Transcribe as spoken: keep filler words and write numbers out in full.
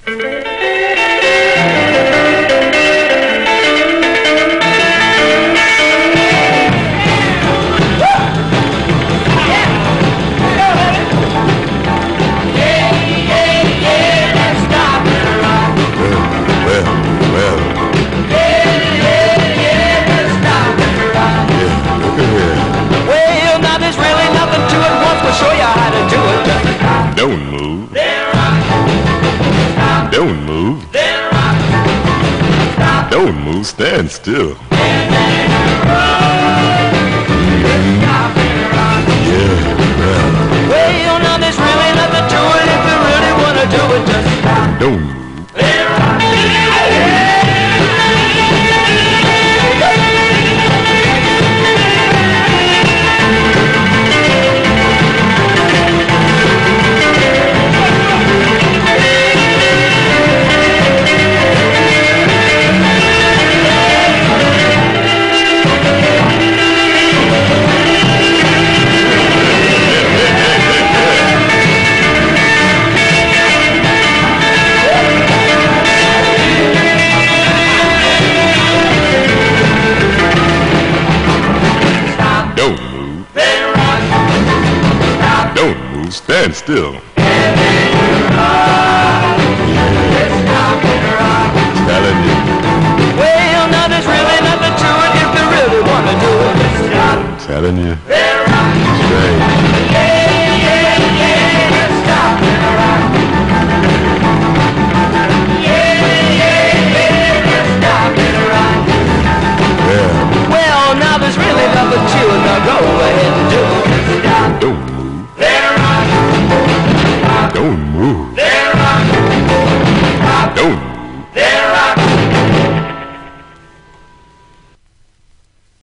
Don't move. Don't move. Don't move. Stand still. Yeah. Well, now there's really nothing to it. If you really wanna do it, just don't move. Stand still. Telling you. Well, now there's really nothing to it if you really want to do it. Telling you. Well, now there's really nothing to it. Now go ahead and do it. Don't move. Don't move.